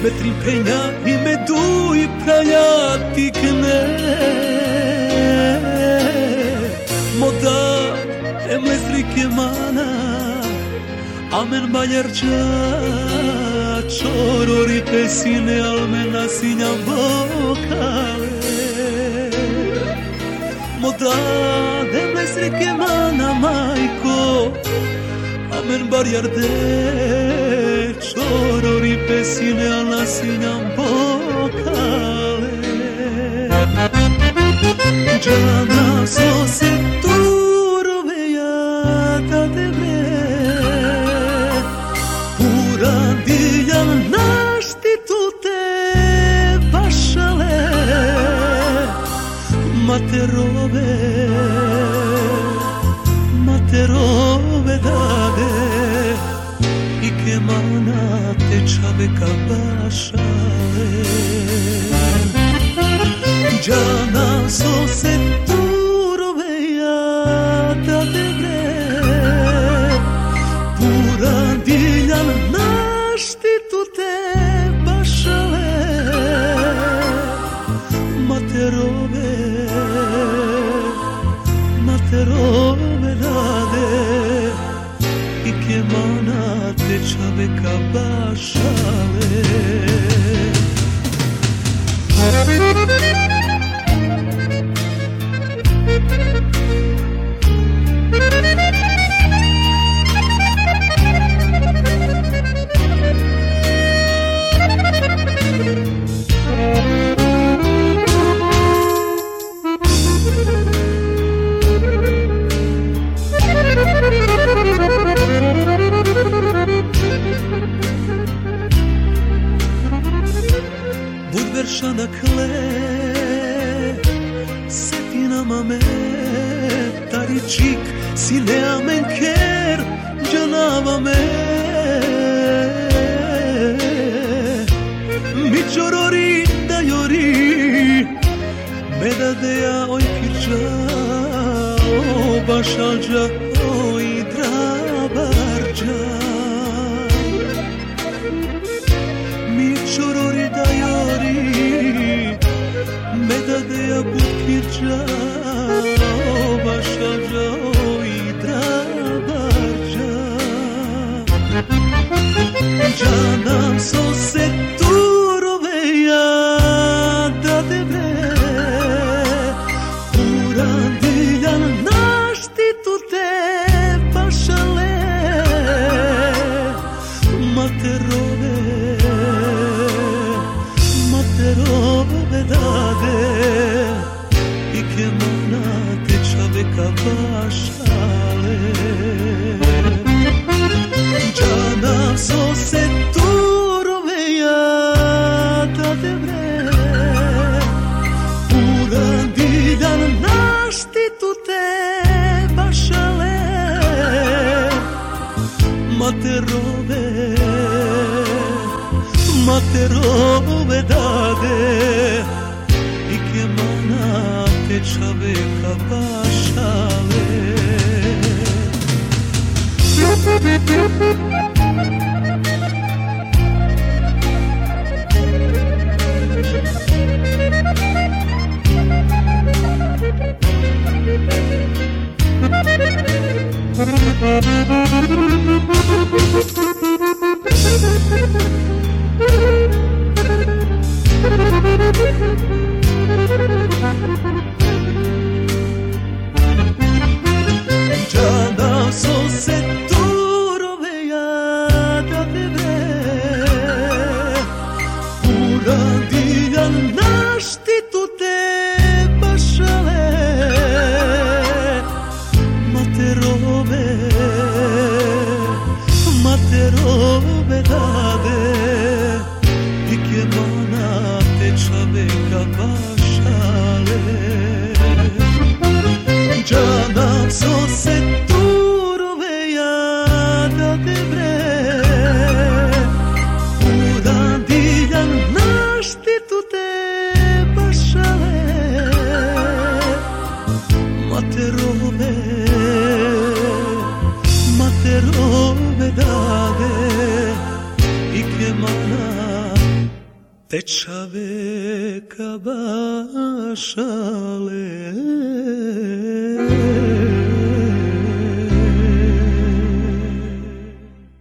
t'impegna e me dui pragliati che ne moda e me stricche mana amen bagliarcia cioro ripesine almena signa vocale moda e me stricche mana maiko amen bagliarde cioro ripesine alla signa vocale già so se tu roveiata de me pura diglia nasti tutte pasciale ma te rove dade i che mana te c'ave cabasciale già non so se tu roveiata de me pura diglia nasti tutte pasciale ma te rove dade i che mana te c'ave cabasciale Veršana kle setina mame taricik sine amen ker canava me mi çorori da yori medadea oy kirca o başalca oy drabarca mi çorori da yori medadea bukirca başalca oy drabarca canam so se tu roveiata de me pura diglia nasti tutte pasciale ma te rove dade i che mana te c'ave cabasciale già non so se tu roveiata de me pura diglia nasti tutte pasciale ma te rove dade i che mana te c'ave cabasciale già non so se tu roveiata de me pura diglia nasti tutte pasciale ma te rove dade i che mana te c'ave cabasciale già non so se tu roveiata Tečave kabašale